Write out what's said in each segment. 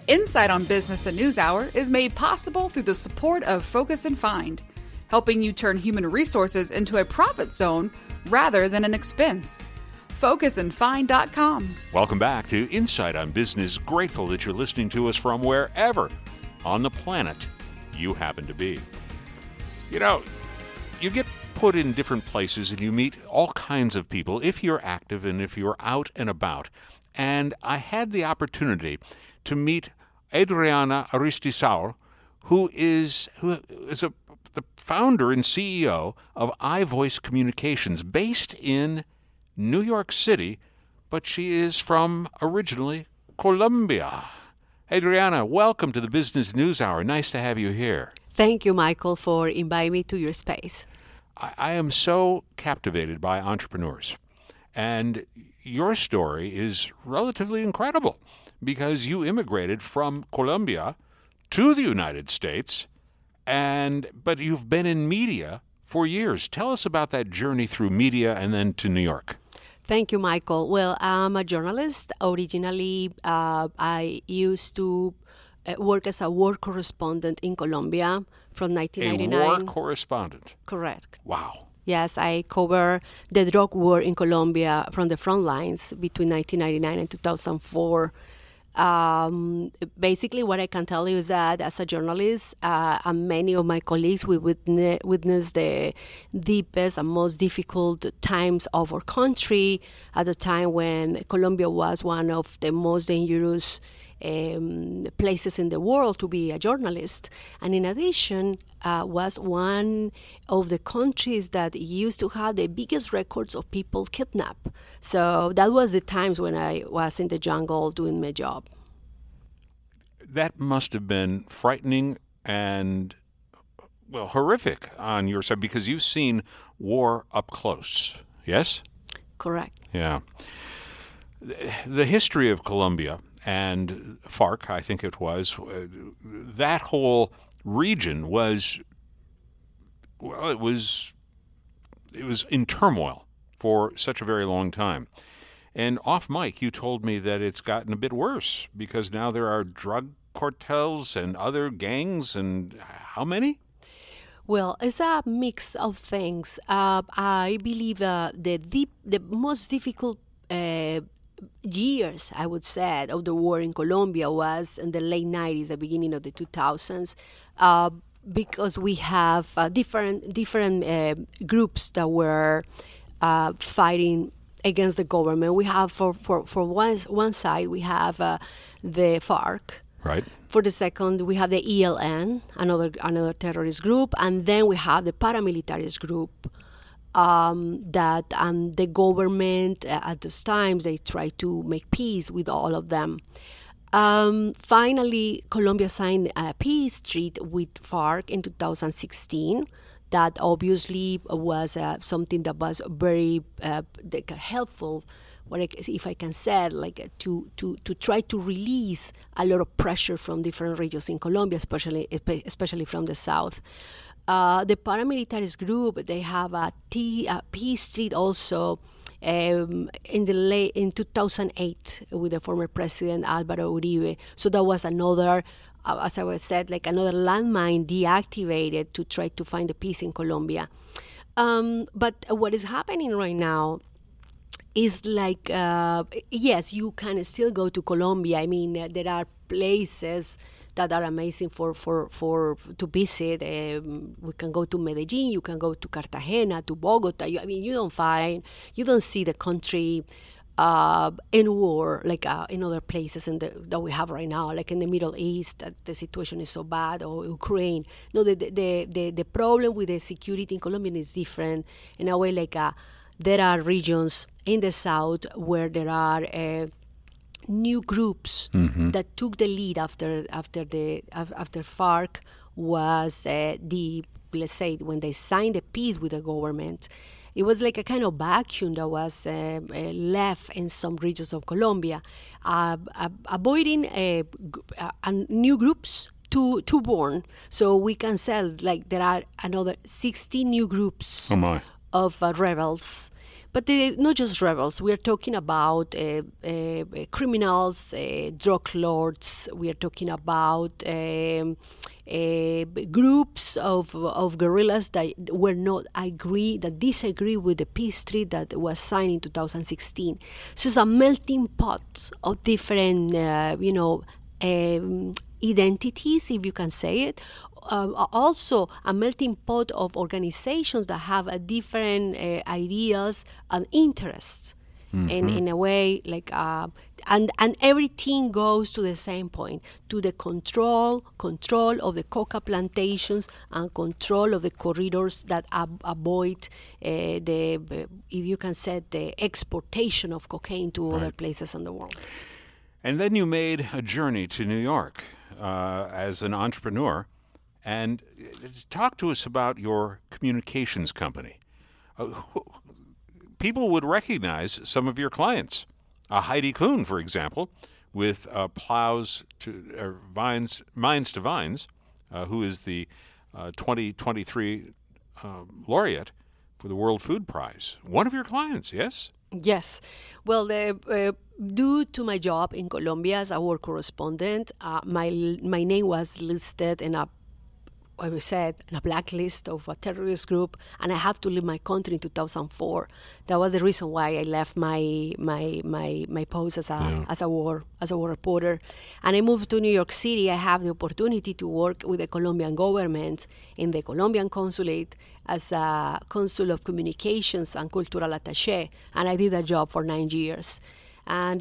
Insight on Business the News Hour is made possible through the support of Focus and Find, helping you turn human resources into a profit zone rather than an expense. FocusandFind.com. Welcome back to Insight on Business. Grateful that you're listening to us from wherever on the planet you happen to be. You know, you get put in different places and you meet all kinds of people if you're active and if you're out and about. And I had the opportunity to meet Adriana Aristizábal, who is the founder and CEO of iVoice Communications, based in New York City, but she is from originally Colombia. Adriana, welcome to the Business News Hour. Nice to have you here. Thank you, Michael, for inviting me to your space. I am so captivated by entrepreneurs, and your story is relatively incredible because you immigrated from Colombia to the United States, but you've been in media for years. Tell us about that journey through media and then to New York. Thank you, Michael. Well, I'm a journalist. Originally, I used to work as a war correspondent in Colombia from 1999. A war correspondent? Correct. Wow. Yes, I cover the drug war in Colombia from the front lines between 1999 and 2004. Basically, what I can tell you is that as a journalist, and many of my colleagues, we witnessed the deepest and most difficult times of our country at the time when Colombia was one of the most dangerous places in the world to be a journalist. And in addition, was one of the countries that used to have the biggest records of people kidnapped. So that was the times when I was in the jungle doing my job. That must have been frightening and, well, horrific on your side because you've seen war up close, yes? Correct. Yeah. The history of Colombia and FARC, I think it was, that whole region was, well, it was in turmoil for such a very long time. And off mic, you told me that it's gotten a bit worse because now there are drug cartels and other gangs, and how many? Well, it's a mix of things. I believe the most difficult years, I would say, of the war in Colombia was in the late 90s, the beginning of the 2000s, because we have different groups that were fighting against the government. We have for one side we have the FARC. Right. For the second, we have the ELN, another terrorist group, and then we have the paramilitarist group. That the government at those times they tried to make peace with all of them. Finally, Colombia signed a peace treaty with FARC in 2016. That obviously was something that was very helpful. If I can say, to try to release a lot of pressure from different regions in Colombia, especially from the south. The paramilitarist group, they have a peace treaty also in 2008 with the former president Álvaro Uribe. So that was another, as I said, another landmine deactivated to try to find the peace in Colombia. But what is happening right now is yes, you can still go to Colombia. I mean, there are places that are amazing for to visit. We can go to Medellin, you can go to Cartagena, to Bogota. You don't see the country in war in other places that we have right now, like in the Middle East, that the situation is so bad, or Ukraine. No, the problem with the security in Colombia is different in a way. There are regions in the south where there are new groups that took the lead after FARC was let's say when they signed the peace with the government. It was like a kind of vacuum that was left in some regions of Colombia, avoiding new groups to born. So we can say there are another 60 new groups of rebels. But not just rebels. We are talking about criminals, drug lords. We are talking about groups of guerrillas that disagree with the peace treaty that was signed in 2016. So it's a melting pot of different, identities, if you can say it. Also a melting pot of organizations that have different ideas and interests. In a way, like and everything goes to the same point, to the control of the coca plantations and control of the corridors that avoid if you can say, the exportation of cocaine to other places in the world. And then you made a journey to New York as an entrepreneur, and talk to us about your communications company. People would recognize some of your clients. Heidi Klum, for example, with Mines to Vines, who is the 2023 laureate for the World Food Prize. One of your clients, yes? Yes. Well, due to my job in Colombia as a war correspondent, my name was listed in a blacklist of a terrorist group, and I have to leave my country in 2004. That was the reason why I left my post as a war reporter, and I moved to New York City. I have the opportunity to work with the Colombian government in the Colombian consulate as a consul of communications and cultural attaché, and I did that job for 9 years. And,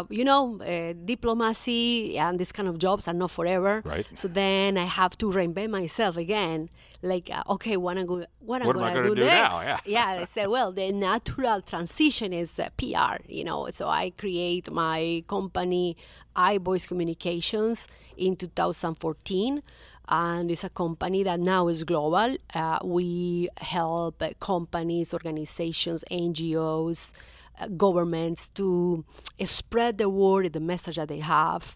diplomacy and these kind of jobs are not forever. Right. So then I have to reinvent myself again. Like, okay, what am I going to do next? Now? Yeah, I said, well, the natural transition is PR, So I create my company, iVoice Communications, in 2014. And it's a company that now is global. We help companies, organizations, NGOs, governments to spread the word, the message that they have,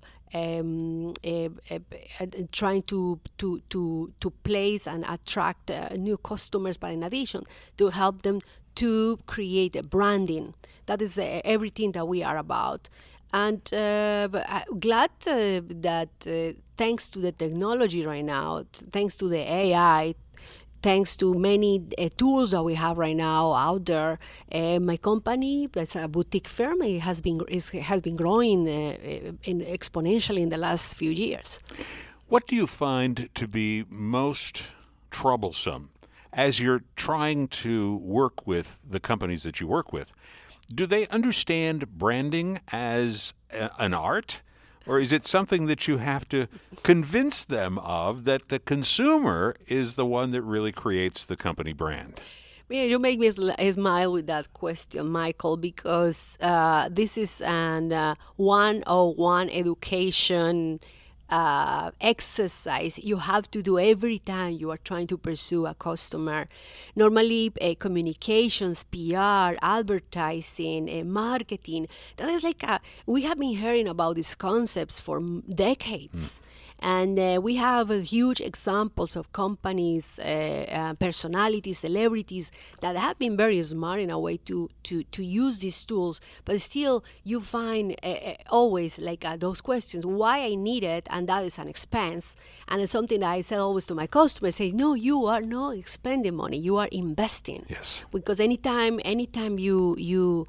trying to place and attract new customers, but in addition, to help them to create a branding. That is everything that we are about. And glad that thanks to the technology right now, thanks to the AI, thanks to many tools that we have right now out there, my company, it's a boutique firm, it has been growing exponentially in the last few years. What do you find to be most troublesome as you're trying to work with the companies that you work with? Do they understand branding as an art? Or is it something that you have to convince them of, that the consumer is the one that really creates the company brand? You make me smile with that question, Michael, because this is an 101 education exercise you have to do every time you are trying to pursue a customer. Normally, communications, PR, advertising, marketing, that is like we have been hearing about these concepts for decades. And we have huge examples of companies, personalities, celebrities that have been very smart in a way to use these tools. But still, you find always like those questions, why I need it, and that is an expense. And it's something that I said always to my customers, say, no, you are not spending money, you are investing. Yes. Because anytime you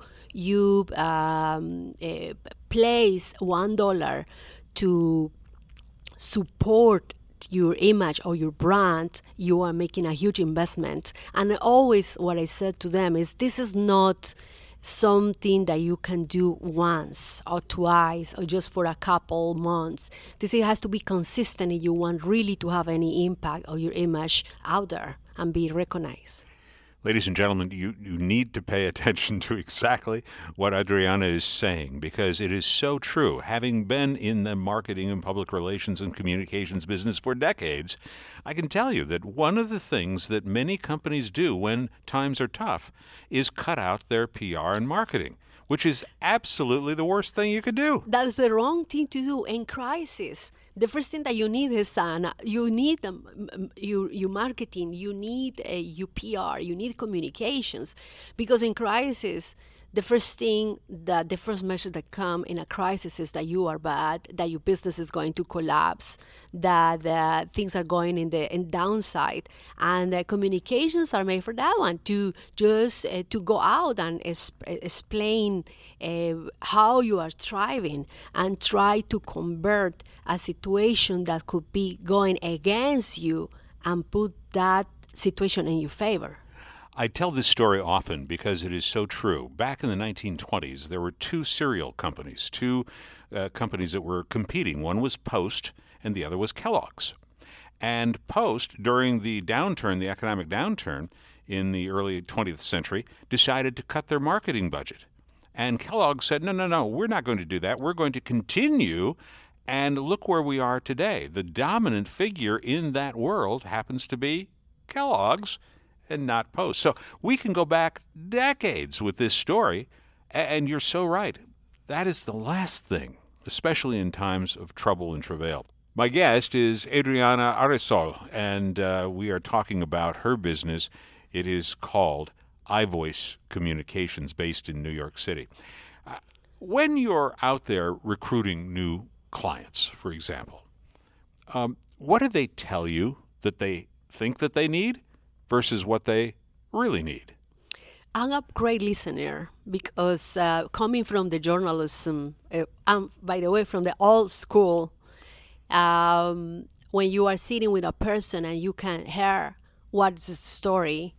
place $1 to support your image or your brand, you are making a huge investment. And always what I said to them is, this is not something that you can do once or twice or just for a couple months. This has to be consistent if you want really to have any impact on your image out there and be recognized. Ladies and gentlemen, you need to pay attention to exactly what Adriana is saying, because it is so true. Having been in the marketing and public relations and communications business for decades, I can tell you that one of the things that many companies do when times are tough is cut out their PR and marketing. which is absolutely the worst thing you could do. That's the wrong thing to do in crisis. The first thing that you need is you need your marketing, you need your PR, you need communications, because in crisis, the first message that come in a crisis is that you are bad, that your business is going to collapse, that things are going in downside, and communications are made for that one, to just to go out and explain how you are thriving and try to convert a situation that could be going against you and put that situation in your favor. I tell this story often because it is so true. Back in the 1920s, there were two cereal companies, two companies that were competing. One was Post and the other was Kellogg's. And Post, during the downturn, the economic downturn in the early 20th century, decided to cut their marketing budget. And Kellogg said, no, we're not going to do that. We're going to continue. And look where we are today. The dominant figure in that world happens to be Kellogg's and not Post. So we can go back decades with this story, and you're so right. That is the last thing, especially in times of trouble and travail. My guest is Adriana Aresol, and we are talking about her business. It is called iVoice Communications, based in New York City. When you're out there recruiting new clients, for example, what do they tell you that they think that they need versus what they really need? I'm a great listener because coming from the journalism, by the way, from the old school, when you are sitting with a person and you can hear what's the story,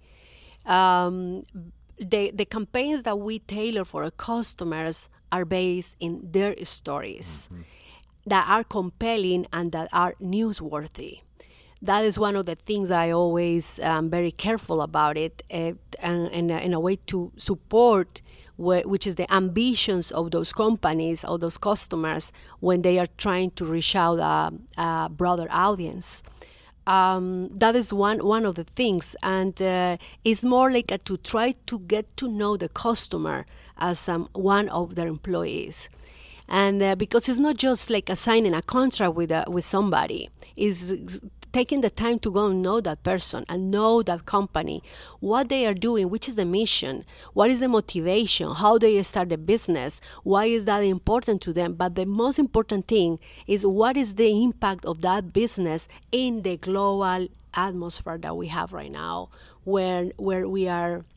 the campaigns that we tailor for our customers are based in their stories that are compelling and that are newsworthy. That is one of the things I always am very careful about it, and in a way to support, which is the ambitions of those companies, of those customers, when they are trying to reach out a broader audience. That is one of the things, and it's more like to try to get to know the customer as one of their employees. And because it's not just like signing a contract with somebody, it's taking the time to go and know that person and know that company, what they are doing, which is the mission, what is the motivation, how they start the business, why is that important to them. But the most important thing is what is the impact of that business in the global atmosphere that we have right now, where we are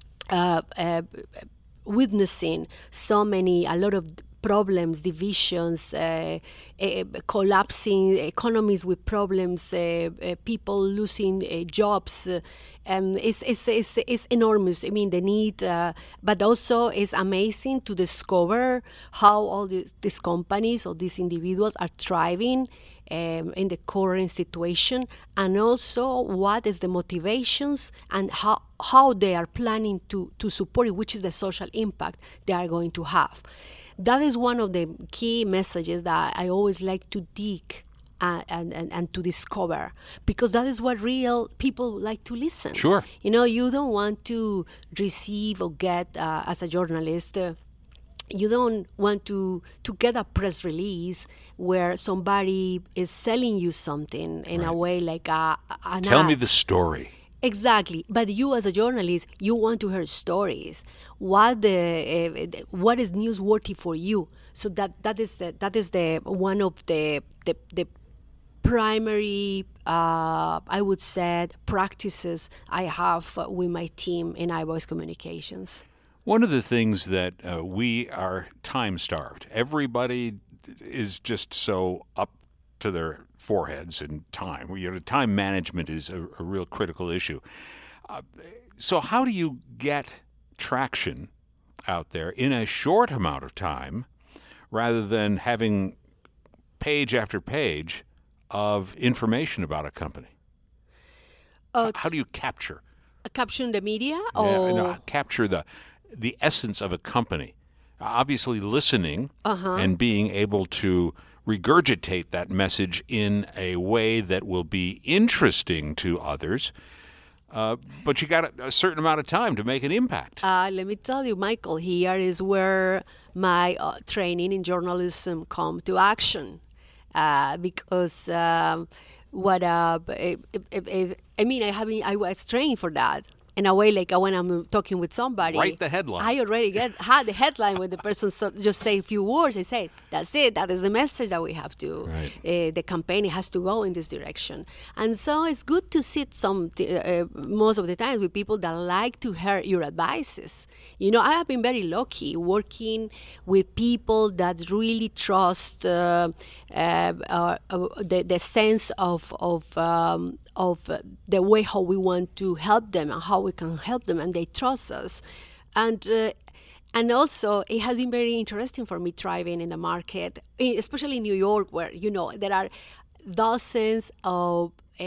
witnessing a lot of problems, divisions, collapsing economies with problems, people losing jobs. It's enormous. I mean, the need, but also it's amazing to discover how all these companies or these individuals are thriving in the current situation, and also what is the motivations and how they are planning to support it, which is the social impact they are going to have. That is one of the key messages that I always like to dig and to discover, because that is what real people like to listen. Sure. You don't want to receive or get, as a journalist, you don't want to get a press release where somebody is selling you something in a way like an Tell me ad. the story. Exactly, but you as a journalist, you want to hear stories. What is newsworthy for you? So that is the one of the primary, I would say, practices I have with my team in iVoice Communications. One of the things that we are time-starved. Everybody is just so up to their foreheads in time. Time management is a real critical issue. So how do you get traction out there in a short amount of time rather than having page after page of information about a company? How do you capture the media? Capture the essence of a company? Obviously listening and being able to regurgitate that message in a way that will be interesting to others. but you got a certain amount of time to make an impact. Let me tell you, Michael, here is where my training in journalism come to action. Because I was trained for that. In a way, like when I'm talking with somebody, write the headline. I already had the headline when the person just say a few words. I say, that's it. That is the message that we have to. Right. The campaign has to go in this direction, and so it's good to sit most of the times with people that like to hear your advices. You know, I have been very lucky working with people that really trust the sense of the way how we want to help them and how we can help them, and they trust us. And also, it has been very interesting for me thriving in the market, especially in New York, where, you know, there are dozens of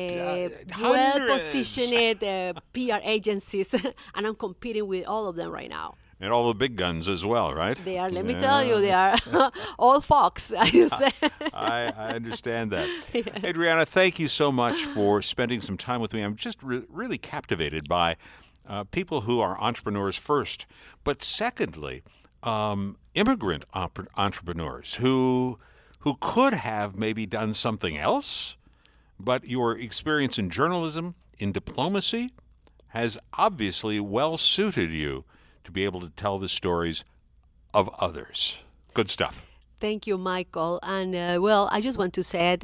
well-positioned PR agencies, and I'm competing with all of them right now. And all the big guns as well, right? They are, let me tell you, they are all Fox, I say. I understand that. Yes. Adriana, thank you so much for spending some time with me. I'm just really captivated by people who are entrepreneurs first, but secondly, immigrant entrepreneurs who could have maybe done something else, but your experience in journalism, in diplomacy, has obviously well suited you to be able to tell the stories of others. Good stuff. Thank you, Michael. And I just want to say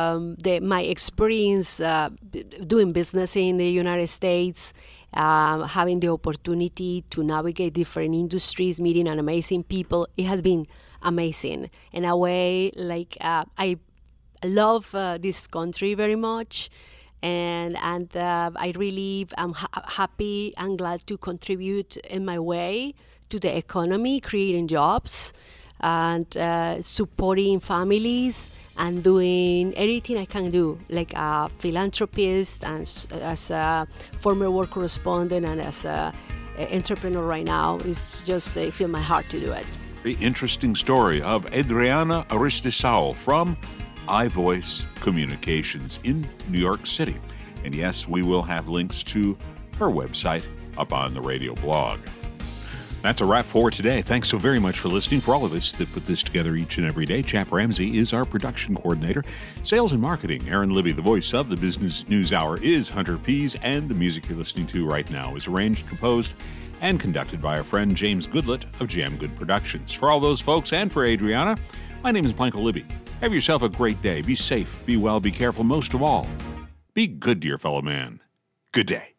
my experience doing business in the United States, having the opportunity to navigate different industries, meeting amazing people, it has been amazing. In a way, like I love this country very much. And I really am happy and glad to contribute in my way to the economy, creating jobs and supporting families and doing everything I can do, like a philanthropist and as a former war correspondent and as an entrepreneur right now. It's just I feel my heart to do it. The interesting story of Adriana Aristizabal from iVoice Communications in New York City. And yes, we will have links to her website up on the radio blog. That's a wrap for today. Thanks so very much for listening. For all of us that put this together each and every day, Chap Ramsey is our production coordinator. Sales and marketing, Aaron Libby. The voice of the Business News Hour is Hunter Pease, and the music you're listening to right now is arranged, composed, and conducted by our friend James Goodlett of Jam Good Productions. For all those folks and for Adriana, my name is Michael Libby. Have yourself a great day. Be safe, be well, be careful. Most of all, be good to your fellow man. Good day.